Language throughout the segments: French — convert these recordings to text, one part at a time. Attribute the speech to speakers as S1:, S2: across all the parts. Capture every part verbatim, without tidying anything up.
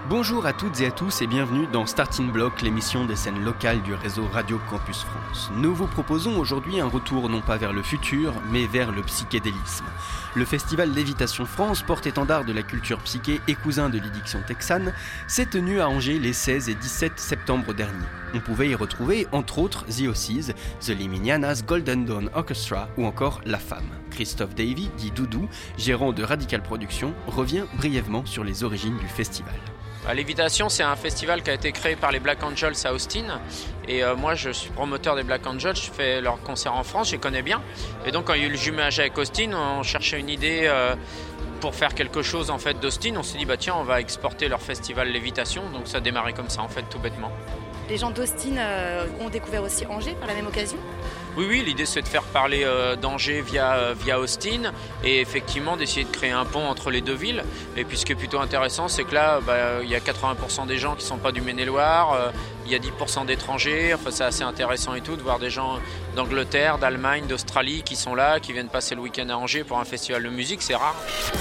S1: Bonjour à toutes et à tous et bienvenue dans Starting Block, l'émission des scènes locales du réseau Radio Campus France. Nous vous proposons aujourd'hui un retour non pas vers le futur, mais vers le psychédélisme. Le festival Lévitation France, porte-étendard de la culture psyché et cousin de l'Édiction texane, s'est tenu à Angers les seize et dix-sept septembre dernier. On pouvait y retrouver, entre autres, The Ossies, The Liminianas, Golden Dawn Orchestra ou encore La Femme. Christophe Davy, dit Doudou, gérant de Radical Productions, revient brièvement sur les origines du festival.
S2: Lévitation, c'est un festival qui a été créé par les Black Angels à Austin. Et euh, moi, je suis promoteur des Black Angels, je fais leurs concerts en France, je les connais bien. Et donc, quand il y a eu le jumelage avec Austin, on cherchait une idée euh, pour faire quelque chose en fait d'Austin. On s'est dit, bah tiens, on va exporter leur festival Lévitation. Donc, ça a démarré comme ça, en fait, tout bêtement.
S3: Les gens d'Austin euh, ont découvert aussi Angers par la même occasion ?
S2: Oui, oui, l'idée c'est de faire parler euh, d'Angers via, euh, via Austin et effectivement d'essayer de créer un pont entre les deux villes. Et puis ce qui est plutôt intéressant, c'est que là, bah, il y a quatre-vingts pour cent des gens qui ne sont pas du Maine-et-Loire, euh, il y a dix pour cent d'étrangers, enfin, c'est assez intéressant et tout de voir des gens d'Angleterre, d'Allemagne, d'Australie qui sont là, qui viennent passer le week-end à Angers pour un festival de musique, c'est rare.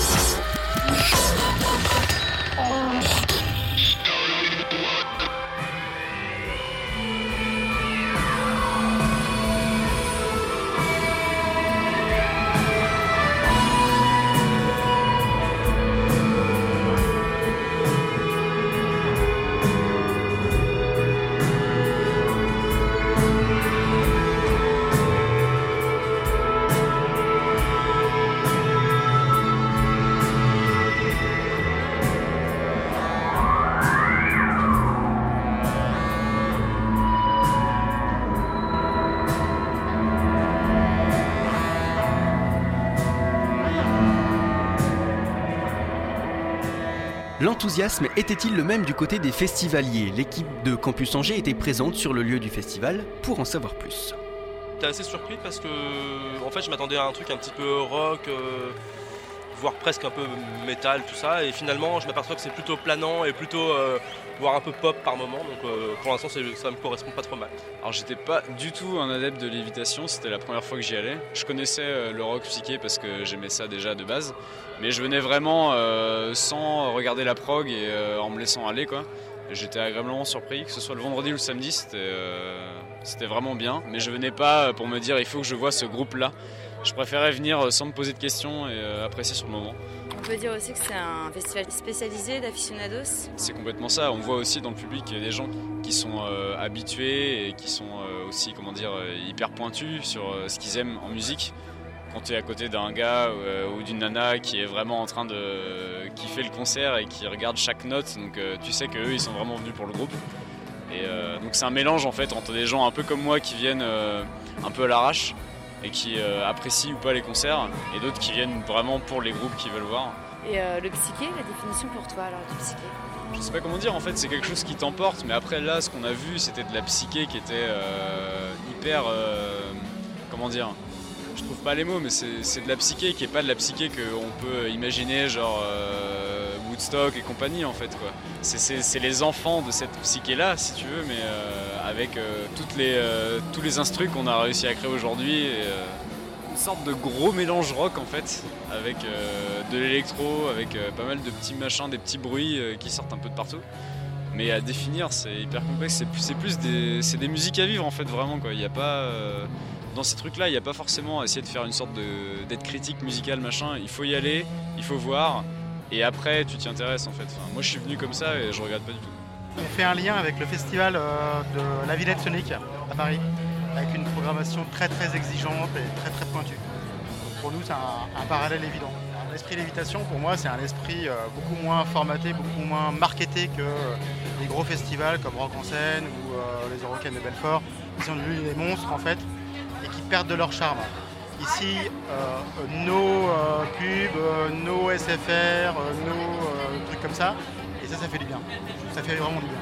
S1: L'enthousiasme était-il le même du côté des festivaliers ? L'équipe de Campus Angers était présente sur le lieu du festival pour en savoir plus.
S4: J'étais assez surpris parce que en fait, je m'attendais à un truc un petit peu rock, euh, voire presque un peu métal, tout ça. Et finalement, je m'aperçois que c'est plutôt planant et plutôt, euh, voire un peu pop par moment. Donc euh, pour l'instant, c'est, ça me correspond pas trop mal.
S5: Alors j'étais pas du tout un adepte de Lévitation, c'était la première fois que j'y allais. Je connaissais euh, le rock psyché parce que j'aimais ça déjà de base. Mais je venais vraiment euh, sans regarder la prog et euh, en me laissant aller, quoi. Et j'étais agréablement surpris, que ce soit le vendredi ou le samedi, c'était, euh, c'était vraiment bien. Mais je venais pas pour me dire il faut que je voie ce groupe-là. Je préférais venir sans me poser de questions et euh, apprécier sur le moment.
S3: On peut dire aussi que c'est un festival spécialisé d'aficionados.
S5: C'est complètement ça. On voit aussi dans le public qu'il y a des gens qui sont euh, habitués et qui sont euh, aussi, comment dire, hyper pointus sur euh, ce qu'ils aiment en musique. Quand tu es à côté d'un gars euh, ou d'une nana qui est vraiment en train de euh, kiffer le concert et qui regarde chaque note, donc euh, tu sais qu'eux ils sont vraiment venus pour le groupe. Et euh, donc c'est un mélange en fait entre des gens un peu comme moi qui viennent euh, un peu à l'arrache et qui euh, apprécient ou pas les concerts, et d'autres qui viennent vraiment pour les groupes qu'ils veulent voir.
S3: Et euh, le psyché, la définition pour toi alors du psyché ?
S5: Je sais pas comment dire, en fait c'est quelque chose qui t'emporte, mais après là ce qu'on a vu c'était de la psyché qui était euh, hyper, euh, comment dire, je trouve pas les mots, mais c'est, c'est de la psyché qui est pas de la psyché qu'on peut imaginer genre euh, Woodstock et compagnie en fait quoi. C'est, c'est, c'est les enfants de cette psyché là si tu veux, mais euh, avec euh, toutes les, euh, tous les instrus qu'on a réussi à créer aujourd'hui. Et, euh, une sorte de gros mélange rock en fait, avec euh, de l'électro, avec euh, pas mal de petits machins, des petits bruits euh, qui sortent un peu de partout. Mais à définir c'est hyper complexe, c'est plus, c'est plus des, c'est des musiques à vivre en fait vraiment quoi. Il y a pas... Euh, Dans ces trucs-là, il n'y a pas forcément à essayer de faire une sorte de, d'être critique musicale, machin. Il faut y aller, il faut voir, et après, tu t'y intéresses en fait. Enfin, moi, je suis venu comme ça et je regrette pas du tout.
S6: On fait un lien avec le festival de la Villette Sonic à Paris, avec une programmation très très exigeante et très très pointue. Donc pour nous, c'est un, un parallèle évident. L'esprit Lévitation, pour moi, c'est un esprit beaucoup moins formaté, beaucoup moins marketé que les gros festivals comme Rock en Scène ou les Eurocaines de Belfort, qui sont devenus des monstres en fait, et qui perdent de leur charme. Ici, euh, nos euh, pubs, euh, nos S F R, euh, nos euh, trucs comme ça, et ça, ça fait du bien. Ça fait vraiment du bien.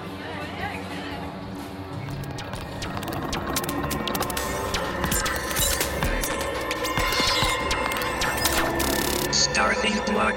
S7: Starting Block.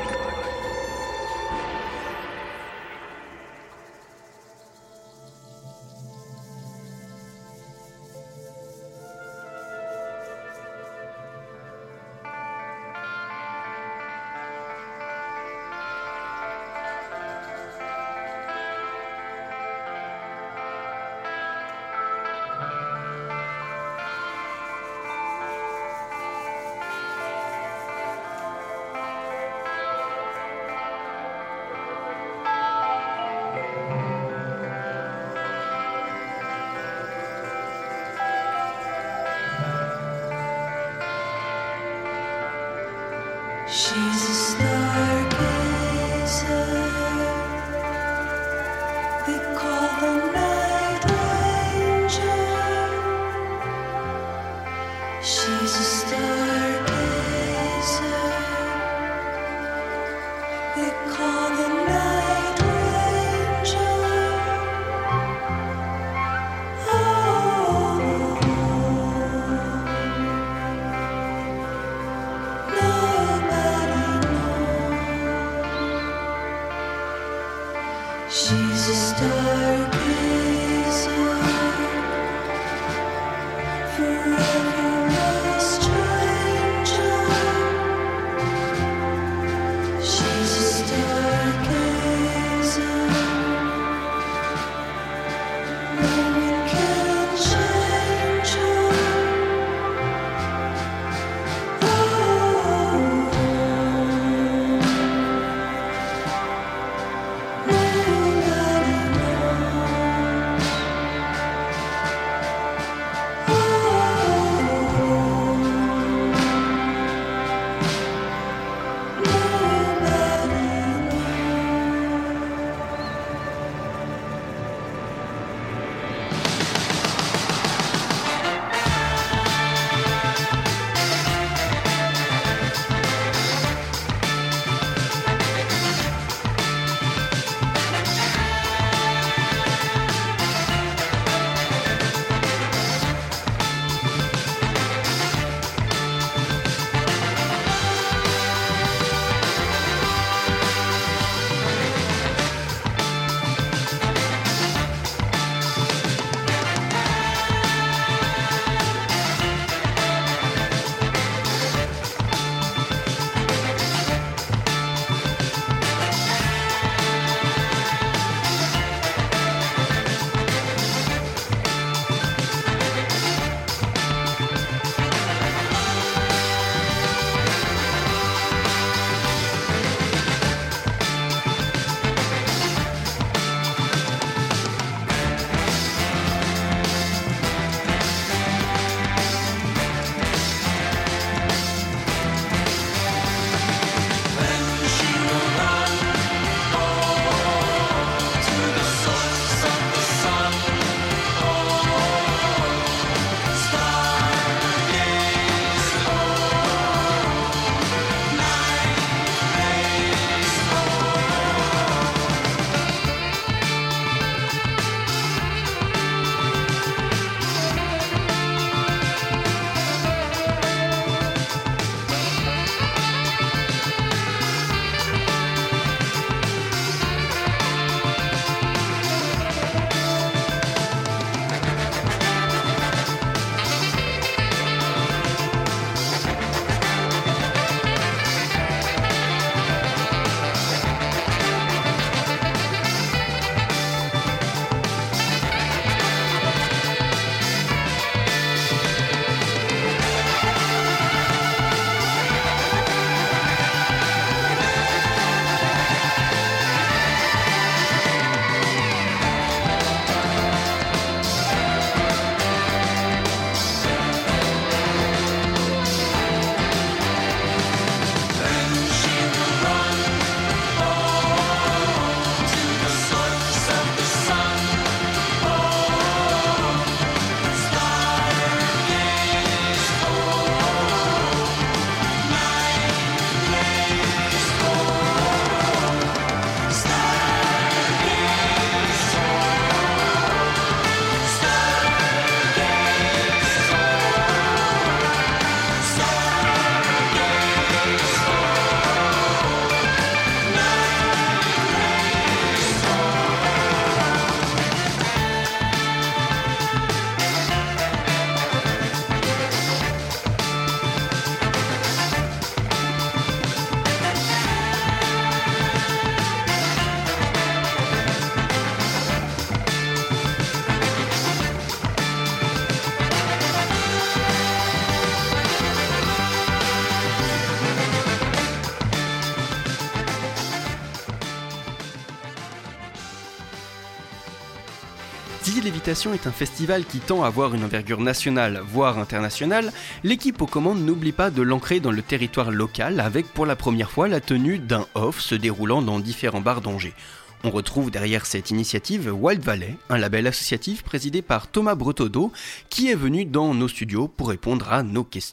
S1: Si Lévitation est un festival qui tend à avoir une envergure nationale, voire internationale, l'équipe aux commandes n'oublie pas de l'ancrer dans le territoire local avec pour la première fois la tenue d'un off se déroulant dans différents bars d'Angers. On retrouve derrière cette initiative Wild Valley, un label associatif présidé par Thomas Bretodeau, qui est venu dans nos studios pour répondre à nos questions.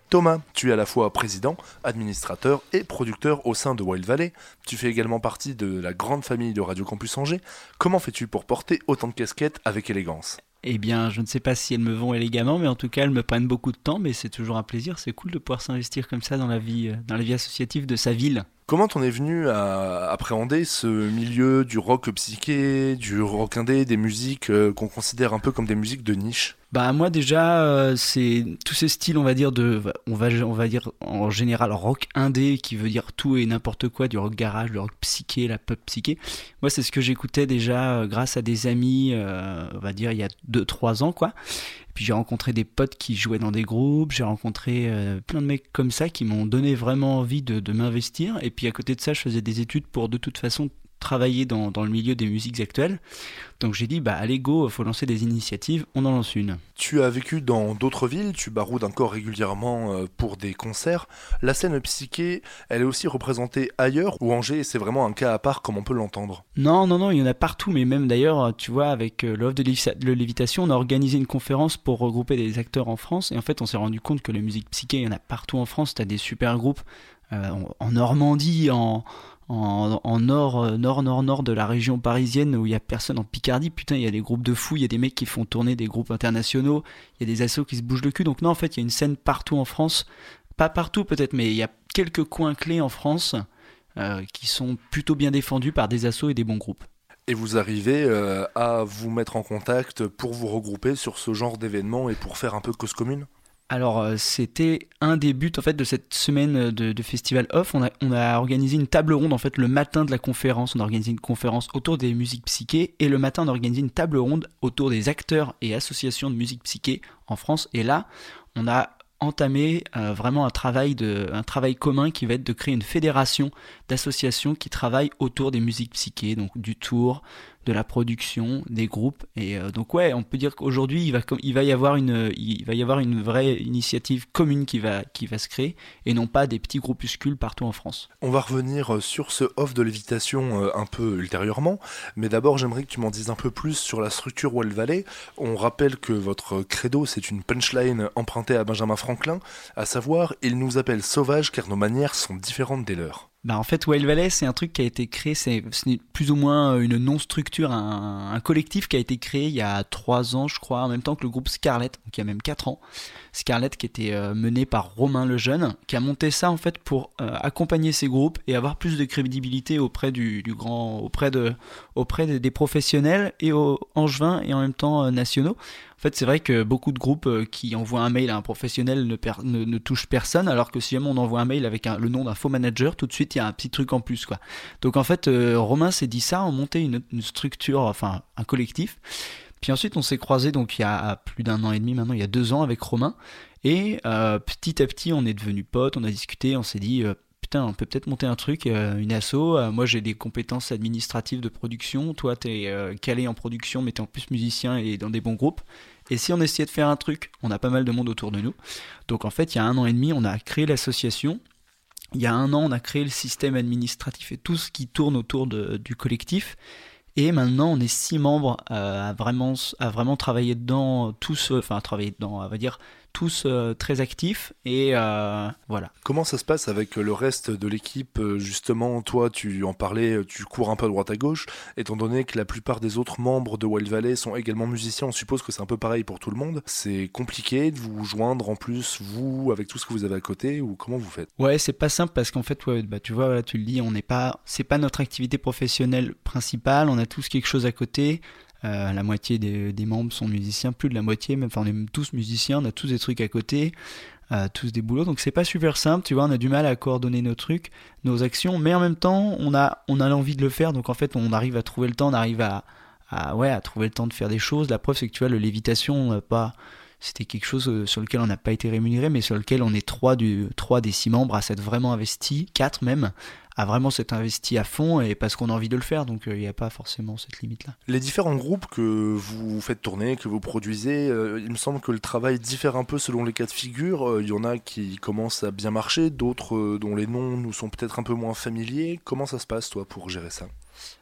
S8: Thomas, tu es à la fois président, administrateur et producteur au sein de Wild Valley. Tu fais également partie de la grande famille de Radio Campus Angers. Comment fais-tu pour porter autant de casquettes avec élégance ?
S9: Eh bien, je ne sais pas si elles me vont élégamment, mais en tout cas, elles me prennent beaucoup de temps, mais c'est toujours un plaisir. C'est cool de pouvoir s'investir comme ça dans la vie, dans la vie associative de sa ville.
S8: Comment t'en es venu à appréhender ce milieu du rock psyché, du rock indé, des musiques euh, qu'on considère un peu comme des musiques de niche ?
S9: Bah moi déjà, euh, c'est tous ces styles, on va dire de, on va on va dire en général rock indé, qui veut dire tout et n'importe quoi, du rock garage, le rock psyché, la pop psyché. Moi c'est ce que j'écoutais déjà euh, grâce à des amis, euh, on va dire il y a deux trois ans quoi. Puis j'ai rencontré des potes qui jouaient dans des groupes, j'ai rencontré euh, plein de mecs comme ça qui m'ont donné vraiment envie de, de m'investir. Et puis à côté de ça, je faisais des études pour de toute façon travailler dans, dans le milieu des musiques actuelles. Donc j'ai dit, bah allez go, faut lancer des initiatives, on en lance une.
S8: Tu as vécu dans d'autres villes, tu baroudes encore régulièrement euh, pour des concerts. La scène psyché, elle est aussi représentée ailleurs, ou Angers, c'est vraiment un cas à part comme on peut l'entendre ?
S9: Non, non, non, il y en a partout, mais même d'ailleurs, tu vois, avec euh, l'offre de, Lévi- de Lévitation, on a organisé une conférence pour regrouper des acteurs en France, et en fait on s'est rendu compte que la musique psyché, il y en a partout en France, t'as des super groupes, euh, en, en Normandie, en... En, en nord, nord, nord, nord de la région parisienne où il y a personne, en Picardie, putain, il y a des groupes de fous, il y a des mecs qui font tourner des groupes internationaux, il y a des assos qui se bougent le cul. Donc non, en fait, il y a une scène partout en France, pas partout peut-être, mais il y a quelques coins clés en France euh, qui sont plutôt bien défendus par des assos et des bons groupes.
S8: Et vous arrivez euh, à vous mettre en contact pour vous regrouper sur ce genre d'événements et pour faire un peu cause commune ?
S9: Alors euh, c'était un des buts en fait de cette semaine de, de festival off. On a, on a organisé une table ronde en fait le matin de la conférence. On a organisé une conférence autour des musiques psyché et le matin on a organisé une table ronde autour des acteurs et associations de musique psyché en France. Et là on a entamé euh, vraiment un travail de, un travail commun qui va être de créer une fédération d'associations qui travaillent autour des musiques psyché, donc du tour, de la production, des groupes. Et euh, donc ouais, on peut dire qu'aujourd'hui il va, il va y avoir une, il va y avoir une vraie initiative commune qui va, qui va se créer et non pas des petits groupuscules partout en France.
S8: On va revenir sur ce off de Lévitation euh, un peu ultérieurement, mais d'abord j'aimerais que tu m'en dises un peu plus sur la structure Wild Valley. On rappelle que votre credo c'est une punchline empruntée à Benjamin Franklin, à savoir il nous appelle sauvages car nos manières sont différentes des leurs.
S9: Bah en fait Wild Valley c'est un truc qui a été créé, c'est, c'est plus ou moins une non-structure, un, un collectif qui a été créé il y a trois ans je crois, en même temps que le groupe Scarlett, donc il y a même quatre ans. Scarlett qui était euh, mené par Romain Lejeune, qui a monté ça en fait pour euh, accompagner ces groupes et avoir plus de crédibilité auprès du, du grand, auprès de, auprès des, des professionnels et aux angevins et en même temps euh, nationaux. En fait, c'est vrai que beaucoup de groupes euh, qui envoient un mail à un professionnel ne, per- ne, ne touchent personne, alors que si jamais on envoie un mail avec un, le nom d'un faux manager, tout de suite il y a un petit truc en plus, quoi. Donc en fait, euh, Romain s'est dit ça, on montait une, une structure, enfin un collectif. Puis ensuite, on s'est croisés donc il y a plus d'un an et demi maintenant, il y a deux ans avec Romain, et euh, petit à petit, on est devenus potes, on a discuté, on s'est dit euh, putain, on peut peut-être monter un truc, euh, une asso. Euh, moi, j'ai des compétences administratives de production. Toi, t'es euh, calé en production, mais t'es en plus musicien et dans des bons groupes. Et si on essayait de faire un truc, on a pas mal de monde autour de nous. Donc en fait, il y a un an et demi, on a créé l'association. Il y a un an, on a créé le système administratif et tout ce qui tourne autour de, du collectif. Et maintenant, on est six membres euh, à vraiment à vraiment travailler dedans, tous, enfin à travailler dedans, on va dire tous euh, très actifs et euh, voilà.
S8: Comment ça se passe avec le reste de l'équipe ? Justement, toi, tu en parlais, tu cours un peu à droite à gauche, étant donné que la plupart des autres membres de Wild Valley sont également musiciens, on suppose que c'est un peu pareil pour tout le monde. C'est compliqué de vous joindre en plus, vous, avec tout ce que vous avez à côté, ou comment vous faites ?
S9: Ouais, c'est pas simple parce qu'en fait, ouais, bah, tu vois, là, tu le dis, on n'est pas, c'est pas notre activité professionnelle principale, on a tous quelque chose à côté. Euh, la moitié des, des membres sont musiciens, plus de la moitié, même, enfin on est même tous musiciens, on a tous des trucs à côté, euh, tous des boulots, donc c'est pas super simple, tu vois, on a du mal à coordonner nos trucs, nos actions, mais en même temps on a, on a l'envie de le faire, donc en fait on arrive à trouver le temps, on arrive à, à, ouais, à trouver le temps de faire des choses. La preuve c'est que tu vois, le Lévitation, on n'a pas, c'était quelque chose sur lequel on n'a pas été rémunéré, mais sur lequel on est trois, du, trois des six membres à s'être vraiment investis, quatre même, à vraiment s'être investi à fond et parce qu'on a envie de le faire, donc il euh, n'y a pas forcément cette limite-là.
S8: Les différents groupes que vous faites tourner, que vous produisez, euh, il me semble que le travail diffère un peu selon les cas de figure. Il euh, y en a qui commencent à bien marcher, d'autres euh, dont les noms nous sont peut-être un peu moins familiers. Comment ça se passe, toi, pour gérer ça ?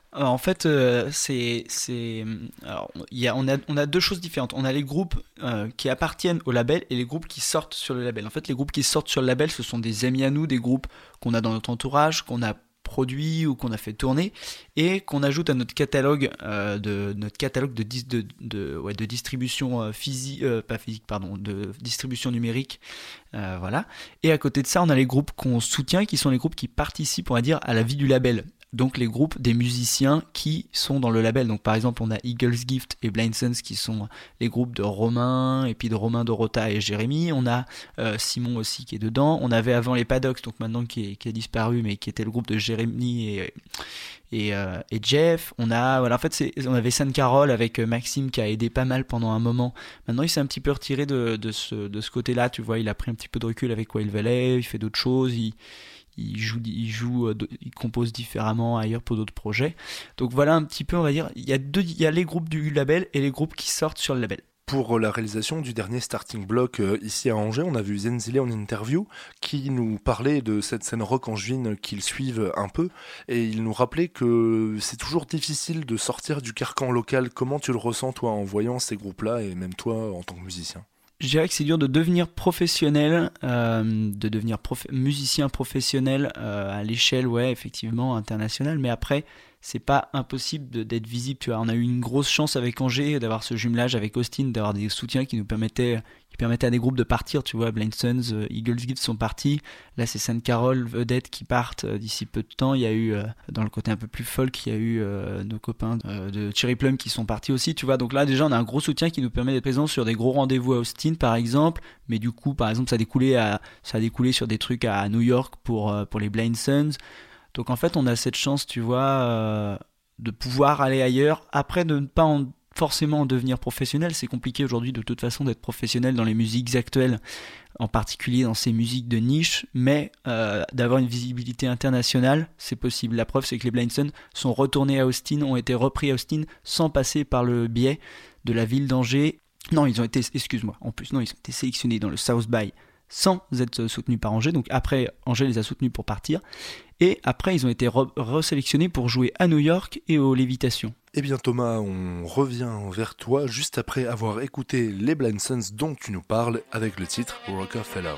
S9: Alors, en fait, euh, c'est, c'est, alors, il y a, on a, on a deux choses différentes. On a les groupes euh, qui appartiennent au label et les groupes qui sortent sur le label. En fait, les groupes qui sortent sur le label, ce sont des amis à nous, des groupes qu'on a dans notre entourage, qu'on a produit ou qu'on a fait tourner et qu'on ajoute à notre catalogue euh, de notre catalogue de dis, de, de, ouais, de distribution euh, physique, euh, pas physique, pardon, de distribution numérique, euh, voilà. Et à côté de ça, on a les groupes qu'on soutient, qui sont les groupes qui participent, on va dire, à la vie du label. Donc les groupes des musiciens qui sont dans le label. Donc par exemple on a Eagles Gift et Blind Sons qui sont les groupes de Romain et puis de Romain Dorota et Jérémy. On a euh, Simon aussi qui est dedans. On avait avant les Paddocks, donc maintenant qui, est, qui a disparu, mais qui était le groupe de Jérémy et, et, euh, et Jeff. On a voilà en fait c'est, on avait San Carol avec Maxime qui a aidé pas mal pendant un moment. Maintenant il s'est un petit peu retiré de, de ce de ce côté-là. Tu vois, il a pris un petit peu de recul avec Wild Valley. Il fait d'autres choses. Il Il joue, il joue, il compose différemment ailleurs pour d'autres projets. Donc voilà un petit peu, on va dire, il y a deux, il y a les groupes du label et les groupes qui sortent sur le label.
S8: Pour la réalisation du dernier Starting Block euh, ici à Angers, on a vu Zenzile en interview qui nous parlait de cette scène rock angevine qu'ils suivent un peu et il nous rappelait que c'est toujours difficile de sortir du carcan local. Comment tu le ressens toi en voyant ces groupes-là et même toi en tant que musicien ?
S9: Je dirais que c'est dur de devenir professionnel, euh, de devenir prof... musicien professionnel euh, à l'échelle, ouais, effectivement, internationale. Mais après, c'est pas impossible de, d'être visible. Tu vois, on a eu une grosse chance avec Angers d'avoir ce jumelage avec Austin, d'avoir des soutiens qui nous permettaient, qui permettaient à des groupes de partir. Tu vois, Blind Sons, euh, Eagles Gift sont partis. Là, c'est San Carol, Vedette qui partent euh, d'ici peu de temps. Il y a eu, euh, dans le côté un peu plus folk, il y a eu euh, nos copains euh, de Cherry Plum qui sont partis aussi. Tu vois, donc là, déjà, on a un gros soutien qui nous permet d'être présents sur des gros rendez-vous à Austin, par exemple. Mais du coup, par exemple, ça a découlé, à, ça a découlé sur des trucs à New York pour, euh, pour les Blind Sons. Donc en fait, on a cette chance, tu vois, euh, de pouvoir aller ailleurs. Après, de ne pas en, forcément en devenir professionnel. C'est compliqué aujourd'hui, de toute façon, d'être professionnel dans les musiques actuelles, en particulier dans ces musiques de niche. Mais euh, d'avoir une visibilité internationale, c'est possible. La preuve, c'est que les Blind Sons sont retournés à Austin, ont été repris à Austin sans passer par le biais de la ville d'Angers. Non, ils ont été, excuse-moi, en plus, non, ils ont été sélectionnés dans le South By sans être soutenus par Angers. Donc après, Angers les a soutenus pour partir. Et après, ils ont été re- resélectionnés pour jouer à New York et aux Lévitations.
S8: Eh bien Thomas, on revient vers toi juste après avoir écouté les Blind Sons dont tu nous parles avec le titre Rockefeller.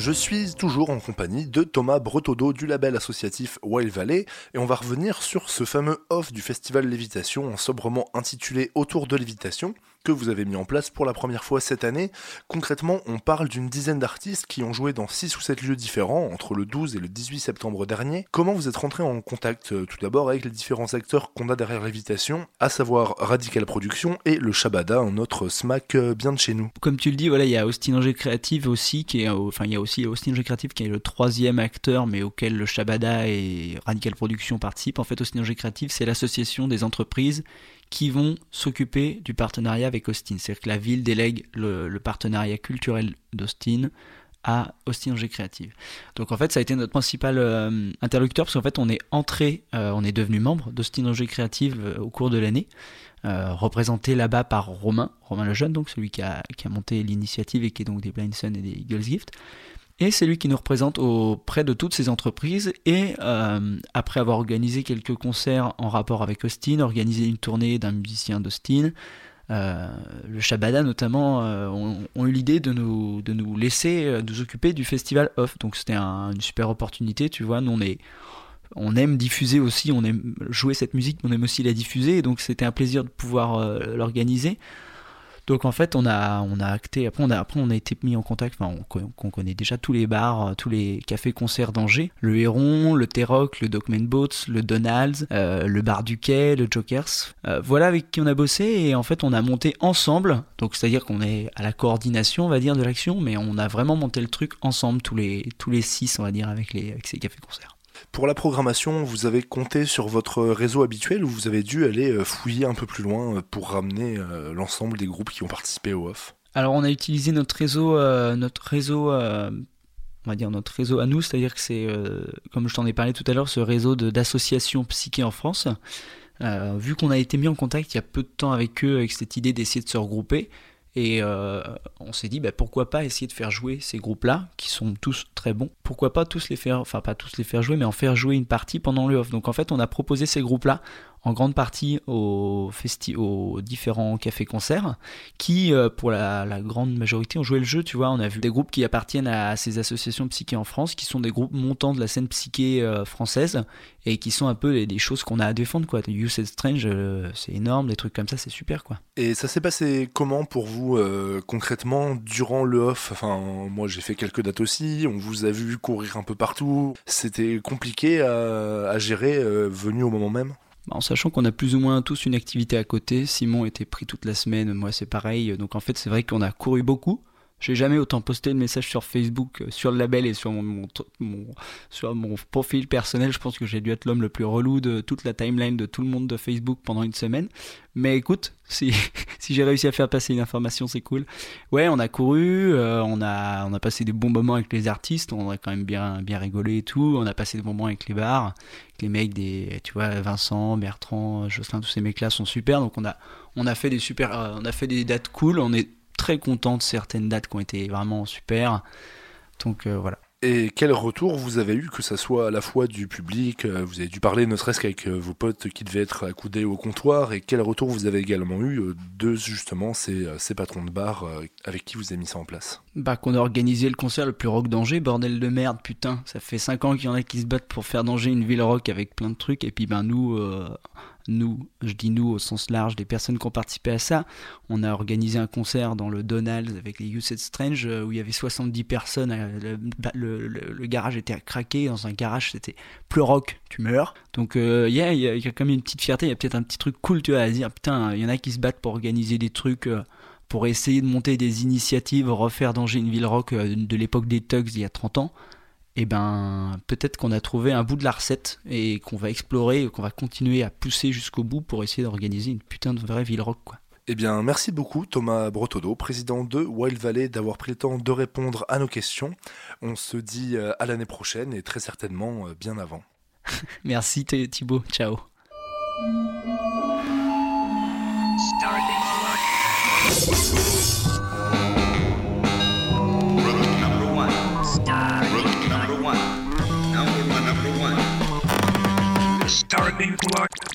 S8: Je suis toujours en compagnie de Thomas Bretodeau du label associatif Wild Valley et on va revenir sur ce fameux off du festival Lévitation, sobrement intitulé Autour de Lévitation, que vous avez mis en place pour la première fois cette année. Concrètement, on parle d'une dizaine d'artistes qui ont joué dans six ou sept lieux différents entre le douze et le dix-huit septembre dernier. Comment vous êtes rentré en contact euh, tout d'abord avec les différents acteurs qu'on a derrière Lévitation, à savoir Radical Production et le Shabada, un autre smack euh, bien de chez nous.
S9: Comme tu le dis, voilà, il y a Austin Angers Creative aussi, qui est, enfin il y a aussi Austin Angers Creative qui est le troisième acteur, mais auquel le Shabada et Radical Production participent. En fait, Austin Angers Creative, c'est l'association des entreprises qui vont s'occuper du partenariat avec Austin. C'est-à-dire que la ville délègue le, le partenariat culturel d'Austin à Austin Angers Creative. Donc en fait, ça a été notre principal euh, interlocuteur, parce qu'en fait, on est entré, euh, on est devenu membre d'Austin Angers Creative euh, au cours de l'année, euh, représenté là-bas par Romain, Romain Lejeune, donc celui qui a, qui a monté l'initiative et qui est donc des Blind Sun et des Eagles Gift. Et c'est lui qui nous représente auprès de toutes ces entreprises. Et euh, après avoir organisé quelques concerts en rapport avec Austin, organisé une tournée d'un musicien d'Austin, euh, le Shabada notamment euh, ont, ont eu l'idée de nous, de nous laisser euh, nous occuper du festival off. Donc c'était un, une super opportunité, tu vois. Nous on est... On aime diffuser aussi, on aime jouer cette musique, mais on aime aussi la diffuser. Et donc c'était un plaisir de pouvoir euh, l'organiser. Donc en fait on a on a acté, après on a après on a été mis en contact, enfin on, on connaît déjà tous les bars, tous les cafés-concerts d'Angers, le Héron, le T-Rock, le Dockman Boats, le Donald's, euh, le Bar du Quai, le Jokers. Euh, voilà avec qui on a bossé et en fait on a monté ensemble, donc c'est-à-dire qu'on est à la coordination on va dire de l'action, mais on a vraiment monté le truc ensemble tous les tous les six on va dire avec les avec ces cafés-concerts.
S8: Pour la programmation, vous avez compté sur votre réseau habituel ou vous avez dû aller fouiller un peu plus loin pour ramener l'ensemble des groupes qui ont participé au off ?
S9: Alors on a utilisé notre réseau, euh, notre réseau, euh, on va dire notre réseau à nous, c'est-à-dire que c'est, euh, comme je t'en ai parlé tout à l'heure, ce réseau de, d'associations psyché en France. Euh, vu qu'on a été mis en contact il y a peu de temps avec eux, avec cette idée d'essayer de se regrouper, et euh, on s'est dit bah, pourquoi pas essayer de faire jouer ces groupes-là qui sont tous très bons. Pourquoi pas tous les faire, enfin pas tous les faire jouer, mais en faire jouer une partie pendant le off. Donc en fait on a proposé ces groupes-là en grande partie aux, festi- aux différents cafés-concerts qui, euh, pour la, la grande majorité, ont joué le jeu. Tu vois, on a vu des groupes qui appartiennent à ces associations psyché en France, qui sont des groupes montants de la scène psyché euh, française et qui sont un peu les, les choses qu'on a à défendre, quoi. You Said Strange, euh, c'est énorme, des trucs comme ça, c'est super, quoi.
S8: Et ça s'est passé comment pour vous euh, concrètement durant le off ? Enfin, moi j'ai fait quelques dates aussi, on vous a vu courir un peu partout. C'était compliqué à, à gérer, euh, venu au moment même ?
S9: En sachant qu'on a plus ou moins tous une activité à côté, Simon était pris toute la semaine, moi c'est pareil, donc en fait c'est vrai qu'on a couru beaucoup. J'ai jamais autant posté de messages sur Facebook, sur le label et sur mon, mon, mon, sur mon profil personnel. Je pense que j'ai dû être l'homme le plus relou de toute la timeline de tout le monde de Facebook pendant une semaine. Mais écoute, si, si j'ai réussi à faire passer une information, c'est cool. Ouais, on a couru, euh, on, a, on a passé des bons moments avec les artistes, on a quand même bien, bien rigolé et tout. On a passé des bons moments avec les bars, avec les mecs, des, tu vois, Vincent, Bertrand, Jocelyn, tous ces mecs-là sont super. Donc on a, on a fait des super, euh, on a fait des dates cool. On est très content de certaines dates qui ont été vraiment super. Donc euh, voilà.
S8: Et quel retour vous avez eu, que ça soit à la fois du public, euh, vous avez dû parler ne serait-ce qu'avec euh, vos potes qui devaient être accoudés au comptoir, et quel retour vous avez également eu euh, de justement ces, euh, ces patrons de bar euh, avec qui vous avez mis ça en place ?
S9: Bah qu'on a organisé le concert le plus rock d'Angers, bordel de merde, putain, ça fait cinq ans qu'il y en a qui se battent pour faire d'Angers une ville rock avec plein de trucs, et puis ben nous... Euh... Nous, je dis nous au sens large, des personnes qui ont participé à ça. On a organisé un concert dans le Donald's avec les You Said Strange où il y avait soixante-dix personnes. Le, le, le, le garage était à craquer. Dans un garage, c'était plus rock, tu meurs. Donc, il euh, yeah, y, a, y a quand même une petite fierté. Il y a peut-être un petit truc cool, tu vois, à dire putain, il y en a qui se battent pour organiser des trucs, euh, pour essayer de monter des initiatives, refaire d'Angers une ville rock euh, de l'époque des Tugs il y a trente ans. Et ben peut-être qu'on a trouvé un bout de la recette et qu'on va explorer, qu'on va continuer à pousser jusqu'au bout pour essayer d'organiser une putain de vraie ville rock, quoi.
S8: Eh bien, merci beaucoup Thomas Bretodeau, président de Wild Valley, d'avoir pris le temps de répondre à nos questions. On se dit à l'année prochaine et très certainement bien avant.
S9: Merci Thibaut, ciao.
S7: Starting block.